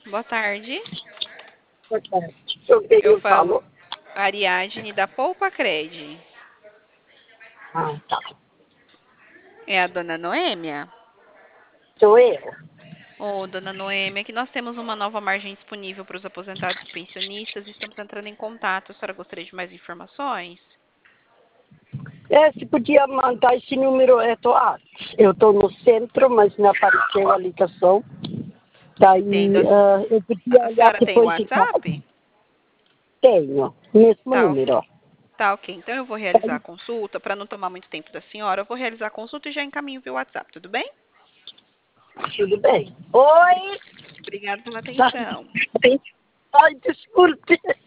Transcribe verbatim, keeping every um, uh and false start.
Boa tarde. Boa tarde. Sobre quem Eu eu falo falo? Ariadne da Poupa Cred. Ah, tá. É a dona Noêmia? Sou eu. Ô, dona Noêmia, que nós temos uma nova margem disponível para os aposentados e pensionistas. Estamos entrando em contato. A senhora gostaria de mais informações? É, se podia mandar esse número, é, tô, ah, eu estou no centro, mas me apareceu a ligação. Entendo. Daí ah, eu podia A olhar senhora tem o depois de casa. WhatsApp? Tenho, mesmo Tá, número, ok. ó. Tá, ok. Então eu vou realizar a consulta. Para não tomar muito tempo da senhora, eu vou realizar a consulta e já encaminho via WhatsApp, tudo bem? Tudo bem. Obri- Oi! Obrigada pela Tá. atenção. Ai, desculpe.